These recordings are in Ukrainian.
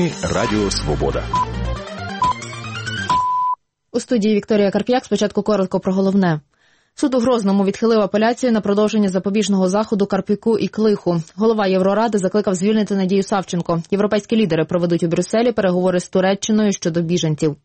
Новини Радіо Свобода. У студії Вікторія Карп'як. Спочатку коротко про головне. Суд у Грозному відхилив апеляцію на продовження запобіжного заходу Карп'юку і Клиху. Голова Євроради закликав звільнити Надію Савченко. Європейські лідери проведуть у Брюсселі переговори з Туреччиною щодо біженців.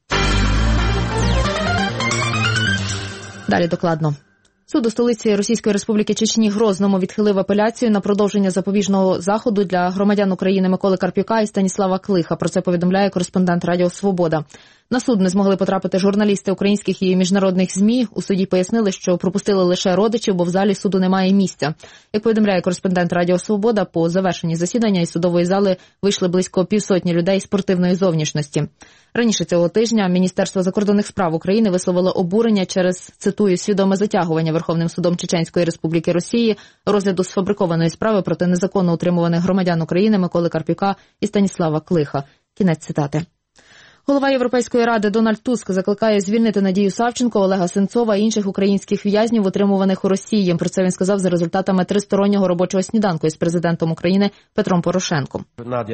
Далі докладно. Суд у столиці Російської Республіки Чечні Грозному відхилив апеляцію на продовження запобіжного заходу для громадян України Миколи Карп'юка і Станіслава Клиха. Про це повідомляє кореспондент Радіо Свобода. На суд не змогли потрапити журналісти українських і міжнародних ЗМІ. У суді пояснили, що пропустили лише родичів, бо в залі суду немає місця. Як повідомляє кореспондент Радіо Свобода, по завершенні засідання із судової зали вийшли близько півсотні людей спортивної зовнішності. Раніше цього тижня Міністерство закордонних справ України висловило обурення через, цитую, свідоме затягування Верховним судом Чеченської Республіки Росії розгляду сфабрикованої справи проти незаконно утримуваних громадян України Миколи Карп'юка і Станіслава Клиха. Кінець цитати. Голова Європейської ради Дональд Туск закликає звільнити Надію Савченко, Олега Сенцова і інших українських в'язнів, утримуваних у Росії. Про це він сказав за результатами тристороннього робочого сніданку із президентом України Петром Порошенком.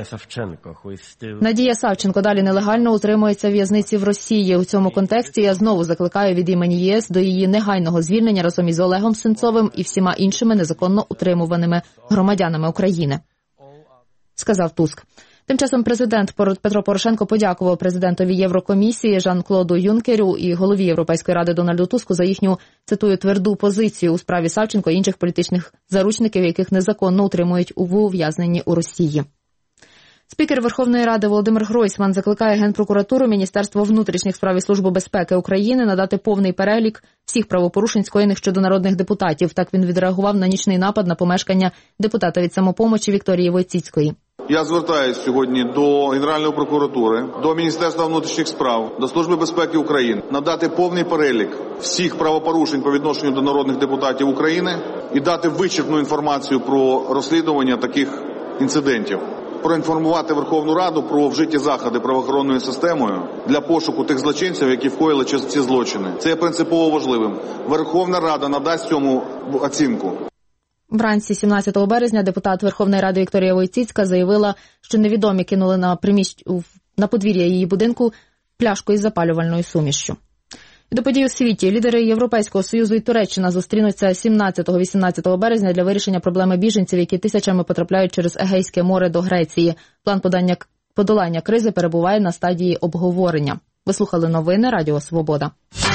Надія Савченко далі нелегально утримується в в'язниці в Росії. У цьому контексті я знову закликаю від імені ЄС до її негайного звільнення разом із Олегом Сенцовим і всіма іншими незаконно утримуваними громадянами України, сказав Туск. Тим часом президент Петро Порошенко подякував президентові Єврокомісії Жан-Клоду Юнкеру і голові Європейської ради Дональду Туску за їхню, цитую, тверду позицію у справі Савченко і інших політичних заручників, яких незаконно утримують у ув'язненні у Росії. Спікер Верховної Ради Володимир Гройсман закликає Генпрокуратуру, Міністерство внутрішніх справ і Службу безпеки України надати повний перелік всіх правопорушень, скоєних щодо народних депутатів. Так він відреагував на нічний напад на помешкання депутата від «Самопомочі» Вікторії Войціцької. Я звертаюся сьогодні до Генеральної прокуратури, до Міністерства внутрішніх справ, до Служби безпеки України надати повний перелік всіх правопорушень по відношенню до народних депутатів України і дати вичерпну інформацію про розслідування таких інцидентів. Проінформувати Верховну Раду про вжиті заходи правоохоронною системою для пошуку тих злочинців, які вкоїли ці злочини. Це є принципово важливим. Верховна Рада надасть цьому оцінку. Вранці 17 березня депутат Верховної Ради Вікторія Войціцька заявила, що невідомі кинули на подвір'я її будинку пляшку із запалювальною сумішшю. І до подій у світі. Лідери Європейського Союзу і Туреччина зустрінуться 17-18 березня для вирішення проблеми біженців, які тисячами потрапляють через Егейське море до Греції. План подолання кризи перебуває на стадії обговорення. Ви слухали новини Радіо Свобода.